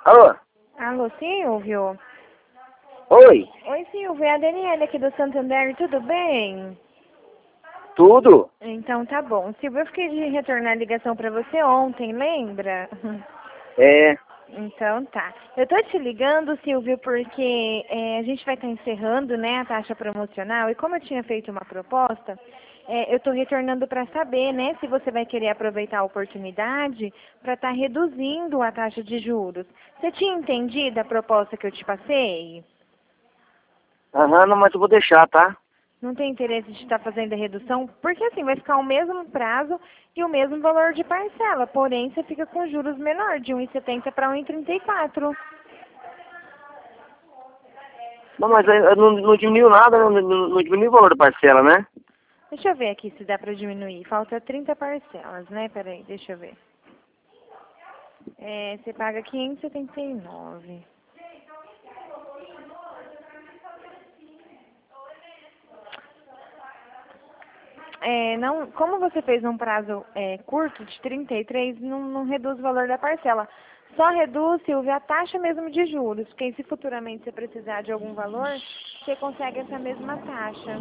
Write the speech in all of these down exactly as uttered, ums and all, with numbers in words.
Alô? Alô, Silvio? Oi? Oi, Silvio, é a Daniela aqui do Santander, tudo bem? Tudo? Então tá bom. Silvio, eu fiquei de retornar a ligação pra você ontem, lembra? É. Então tá. Eu tô te ligando, Silvio, porque é, a gente vai estar encerrando, né, a taxa promocional e como eu tinha feito uma proposta, é, eu tô retornando para saber, né, se você vai querer aproveitar a oportunidade para estar reduzindo a taxa de juros. Você tinha entendido a proposta que eu te passei? Aham, não, mas eu vou deixar, tá? Não tem interesse de estar fazendo a redução? Porque assim, vai ficar o mesmo prazo e o mesmo valor de parcela, porém você fica com juros menor, de um e setenta para um e trinta e quatro. Não, mas aí, não, não diminuiu nada, não, não, não diminuiu o valor da parcela, né? Deixa eu ver aqui se dá para diminuir. Falta trinta parcelas, né? Peraí, deixa eu ver. É, você paga quinhentos e setenta e nove. É, não, como você fez um prazo é, curto de trinta e três, não, não reduz o valor da parcela. Só reduz, Silvia, a taxa mesmo de juros, porque se futuramente você precisar de algum valor, você consegue essa mesma taxa.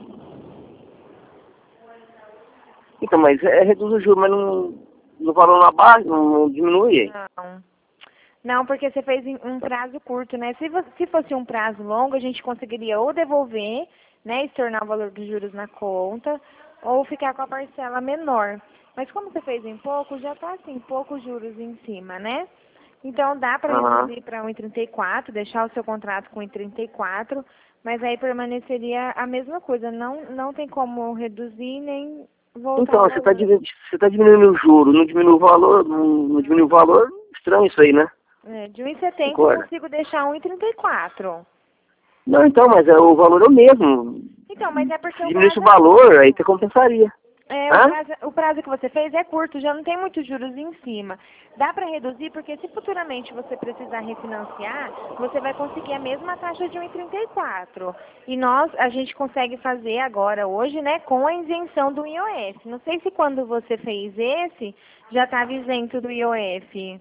Então, mas é, reduz o juro, mas não, no valor na base, não, não diminui. Não. Não, porque você fez em um prazo curto, né? Se, vo- se fosse um prazo longo, a gente conseguiria ou devolver, né, e se tornar o valor dos juros na conta, ou ficar com a parcela menor. Mas como você fez em pouco, já está assim, poucos juros em cima, né? Então dá para Aham. reduzir para um e trinta e quatro, deixar o seu contrato com um e trinta e quatro, mas aí permaneceria a mesma coisa. Não, não tem como reduzir nem voltar Então, o você está valor. você tá diminuindo o juro, não diminui o valor, não, não diminui o valor, estranho isso aí, né? É, de um e setenta eu Concorda? consigo deixar um e trinta e quatro. Não, então, mas é, o valor é o mesmo. Então, mas é porque Se o diminuísse prazo o é valor, aí curto. você compensaria. É, o Hã? prazo, o prazo que você fez é curto, já não tem muitos juros em cima. Dá para reduzir, porque se futuramente você precisar refinanciar, você vai conseguir a mesma taxa de um e trinta e quatro. E nós, a gente consegue fazer agora, hoje, né, com a isenção do I O F. Não sei se quando você fez esse, já estava isento do I O F.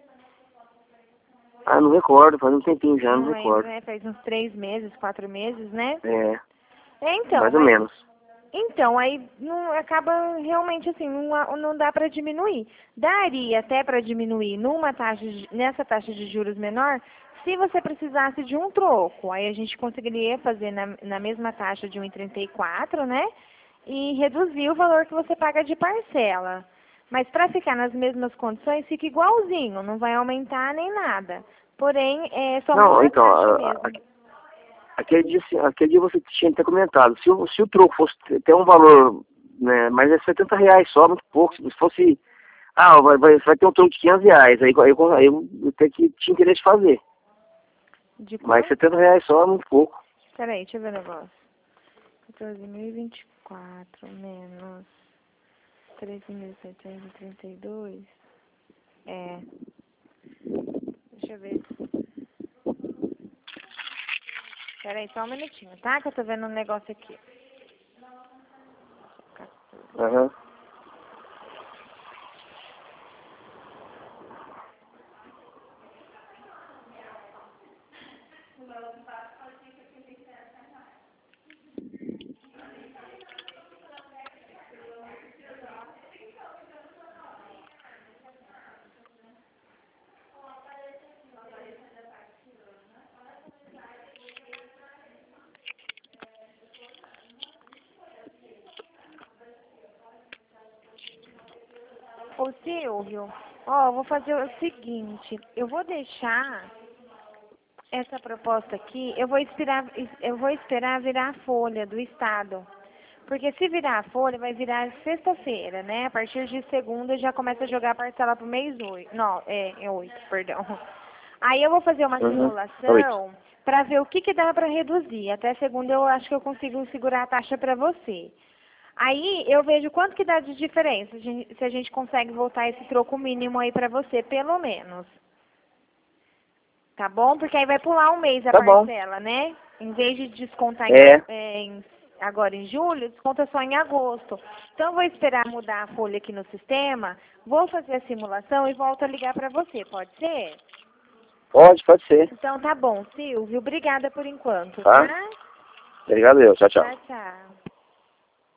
Ah, não recordo, faz um tempinho já, não Não lembro, recordo. né? Faz uns três meses, quatro meses, né? É, É, então, mais ou mas menos. Então, aí não acaba realmente assim, não, há- não dá para diminuir. Daria até para diminuir numa taxa de- nessa taxa de juros menor, se você precisasse de um troco. Aí a gente conseguiria fazer na, na mesma taxa de um e trinta e quatro, né? E reduzir o valor que você paga de parcela. Mas para ficar nas mesmas condições, fica igualzinho, não vai aumentar nem nada. Porém, é, só Não, muda a então, taxa a- a- mesmo. aquele dia, assim, aquele dia você tinha que ter comentado, se o, se o troco fosse ter ter um valor, né, mas é setenta reais só, muito pouco, se fosse, ah, vai, vai, você vai ter um troco de quinhentos reais, aí, aí, eu, aí eu, eu tenho que, tinha interesse de fazer, De mas quanto? setenta reais só é muito pouco. Peraí, deixa eu ver o negócio. quatorze mil e vinte e quatro menos treze mil setecentos e trinta e dois. É, deixa eu ver. Peraí, só um minutinho, tá? Que eu tô vendo um negócio aqui. Aham. Ô Silvio, ó, eu vou fazer o seguinte, eu vou deixar essa proposta aqui, eu vou esperar, eu vou esperar virar a folha do estado. Porque se virar a folha, vai virar sexta-feira, né? A partir de segunda já começa a jogar a parcela pro mês oito. Não, é, é oito, perdão. Aí eu vou fazer uma Uhum. Oito. simulação para ver o que, que dá para reduzir. Até segunda eu acho que eu consigo segurar a taxa para você. Aí eu vejo quanto que dá de diferença, se a gente consegue voltar esse troco mínimo aí para você, pelo menos. Tá bom? Porque aí vai pular um mês a Tá bom. parcela, né? Em vez de descontar em, É, é, em- agora em julho, desconta só em agosto. Então eu vou esperar mudar a folha aqui no sistema, vou fazer a simulação e volto a ligar para você, pode ser? Pode, pode ser. Então tá bom, Silvio. Obrigada por enquanto, Tá. tá? Obrigado, eu. Tchau, tchau. Tchau, tchau.